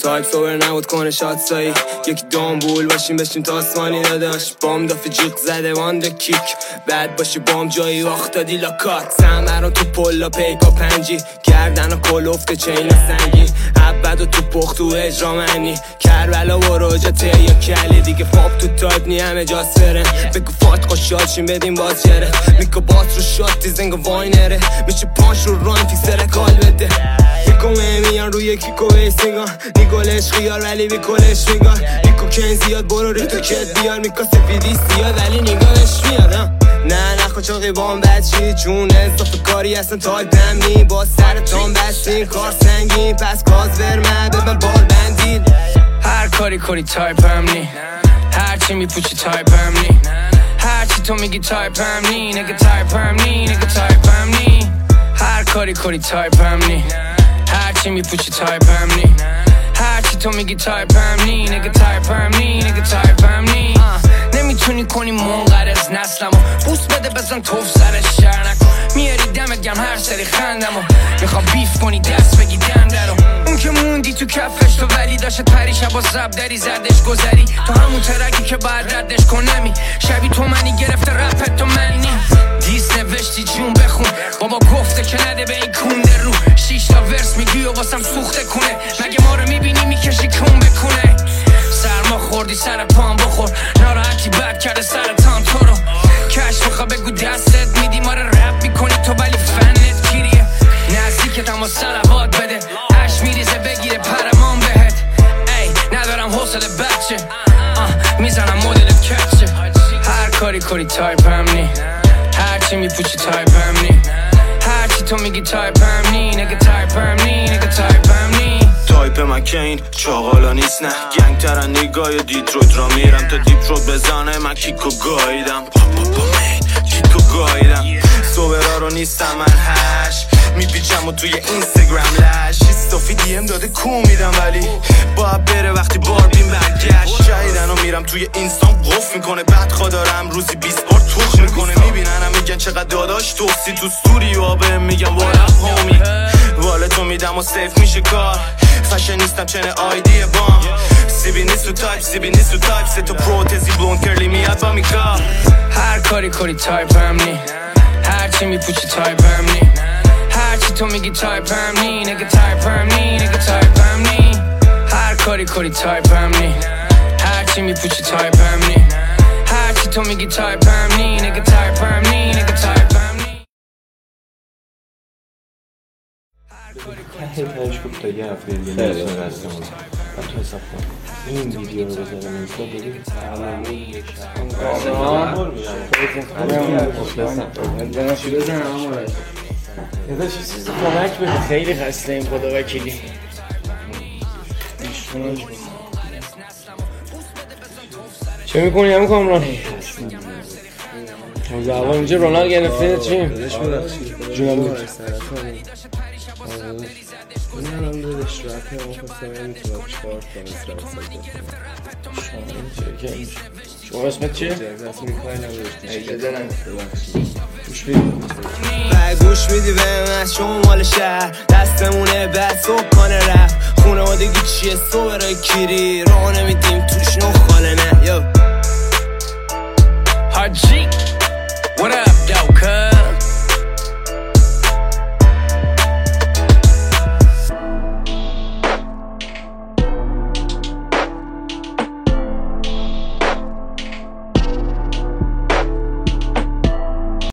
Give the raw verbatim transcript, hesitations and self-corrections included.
تایپ سوبر نبود کنه شاد سایی یکی دامبول باشیم بشیم تاسمانی نداشت بام دافه جیغ زده وانده کیک بد باشی بام جایی وقت دادی لاکات سمران تو پلا پیکا پنجی گردن و کل افته چین سنگی عبد و تو پخت و اجرا منی کربلا و روجته یا کلی دیگه فاب تو تایپ نی همه جاست فرن بگو فات خوشحال شیم بدیم باز جره میکو بات رو شاتی زنگ واینره میشه پانش رو راین فیکسره کال بده میکو میان روی کیکو بیس میگان نیکولش خیار ولی بیکولش میگان نیکو کن زیاد برو ری تو کت بیار میکا سفیدی زیاد ولی نگاهش میادم نه نخو چاقی بام بچی چون اضافه کاری اصلا تایپ نمی با سرطان بستین کار سنگین پس کاز ورمه ببن بال بندین هر کاری کاری تایپ هم نی هر چی میپوچی تایپ هم نی هر چی تو میگی تایپ هم نی نگه تایپ هم نی نگه تایپ هم نی هر کاری کاری تایپ هم نی هر چی میپوچی تایپ هم نی هر چی تو میگی تایپ هم نی نگه تایپ هم نی نگه تایپ هم نی نمیتونی کنی منقرض نسلمو بوس بده بزن توف سرش شر نکن میاری دمت گم هر سری خندمو میخوام بیف کنی دست بگی دنده رو اون که موندی تو کفش تو ولی داشت پری شبا زب دری زدش گذری تو همون ترکی که باید ردش کنمی شبی تو منی گرفته رپت تو منی دیس نوشتی جون بخون بابا گفته که نده به این کونده رو شیش تا ورس میگی و واسم سوخته کنه مگه ما رو میبینی میکشی کون بکنه سرما خوردی سر پام بخور ناراحتی بد کرده سرطان تو رو کش میخوا بگو دستت میدی ما رو رپ میکنی تو ولی فنت گیریه نزدیکت اما صلوات بده اش میریزه بگیره پرمان بهت ای ندارم حوصله بچه آه میزنم مدلت کچه هر کاری کاری تایپ هم نی هر چی میپوچی تایپ هم نی هر چی تو میگی تایپ هم نی نگه تایپ هم نی نگه تایپ هم نی تایپ من که این چاقالا نیست نه گنگ ترن نگاه دیترویت را میرم تا دیپ رود بزنه من کیکو گایدم پاپا مین کیکو گایدم صبرا رو نیستم من هش میپیچم و توی اینستاگرام لش استافی دی ام داده کو میدم ولی باید بره وقتی باربین برگشت شهیدن و میرم توی اینستام قف میکنه بعد خدارم روزی بیست بار توخ میکنه میبیننم میگن چقدر داداش توستی تو ستوری و بهم میگم والا هومی والتو میدم و سیف میشه کار فشن نیستم چنه آیدی بام سیبی نیست تو تایپ سیبی نیست تو تایپ سه تا پروتزی بلوند کرلی میاد با میکار هر کاری کاری تایپ هم نی هر چی میپوچی تایپ هم نی هر چی تو میگی تایپ هم نی نگه تایپ هم نی نگه تایپ هم نی هر کاری کاری تایپ هم نی هر چی میپوچی تایپ هم نی هر چی تو میگی تایپ هم نی نگه تایپ هم نی نگه تایپ هم نی هی تایش بود تا یه هفته دیگه نیستون رستمون من تو حساب کنم این ویدیو رو بذارم اینستا بگیم بزن آمارش یه چیزی کمک بده خیلی خسته این خدا وکیلی چه میکنی همون کامران؟ زبان اینجا رونالد گرفته چی؟ جونم بود این هم هم دادش رپی هم خواستم این میتونم چکار کنم سرسل شما اسمت چیه؟ جزاست میکنی نمیداشتی ایجا دارم گوش بیدیم گوش میدی به من شما مال شهر دستمونه بعد صبح کنه رفت خونه آدگی چیه صبح رای کیری راه نمیدیم توش نخاله نه یو Hard G, what up, yo, cuz?